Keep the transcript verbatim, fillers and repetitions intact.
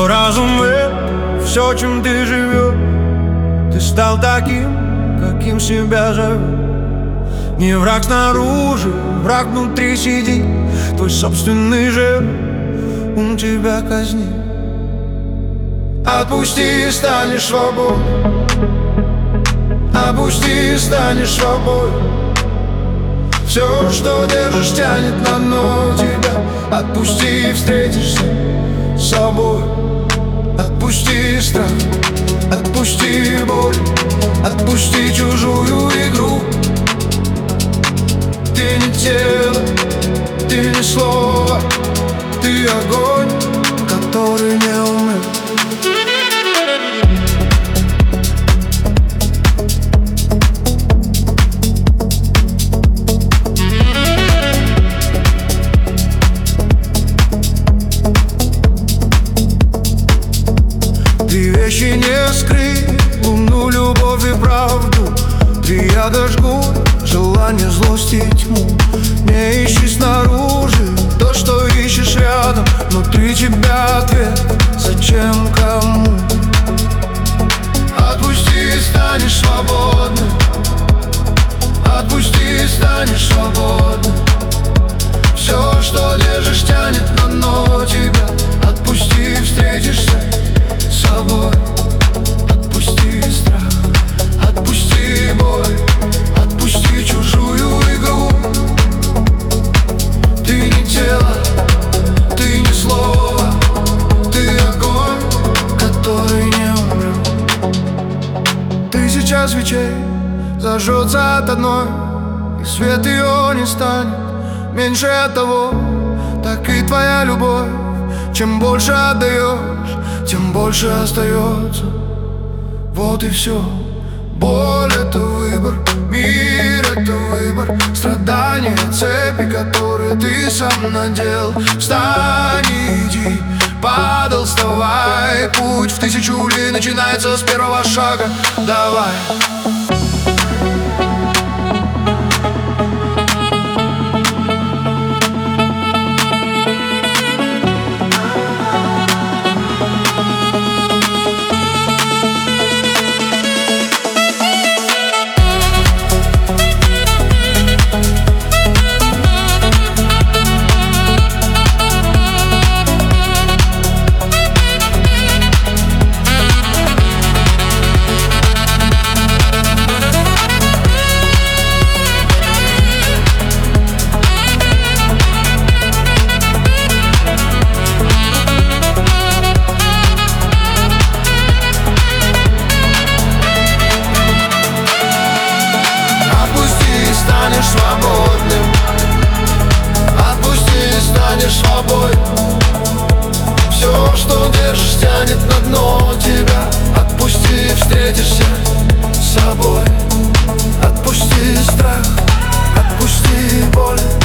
Твой разум — это все, чем ты живешь. Ты стал таким, каким себя зовешь. Не враг снаружи, враг внутри сидит. Твой собственный же ум тебя казнит. Отпусти и станешь свободным. Отпусти и станешь свободным. Все, что держишь, тянет на дно тебя. Отпусти и встретишься с собой. Отпусти страх, отпусти боль, отпусти чужую игру. Ты не тело, ты не слово, ты огонь, который не умер. Ты вещи не скрыть, луну, любовь и правду. Три яда жгут, желание, злость и тьму. Не ищи снаружи то, что ищешь рядом. Внутри тебя ответ, зачем, кому. Отпусти и станешь свободным. Отпусти и станешь свободным. Все, что держишь, тянет на дно тебя. Отпусти и встретишься с собой. Отпусти страх, отпусти боль, отпусти чужую игру. Ты не тело, ты не слово, ты огонь, который не умрет. Тысяча свечей зажжется от одной, и свет ее не станет меньше от того. Так и твоя любовь, чем больше отдаешь, тем больше остается. Вот и все. Боль — это выбор, мир — это выбор. Страдания — цепи, которые ты сам надел. Встань и иди, падал, вставай. Путь в тысячу ли начинается с первого шага. Давай. Свободным. Отпусти и станешь свободным. Все, что держишь, тянет на дно тебя. Отпусти и встретишься с собой. Отпусти страх, отпусти боль.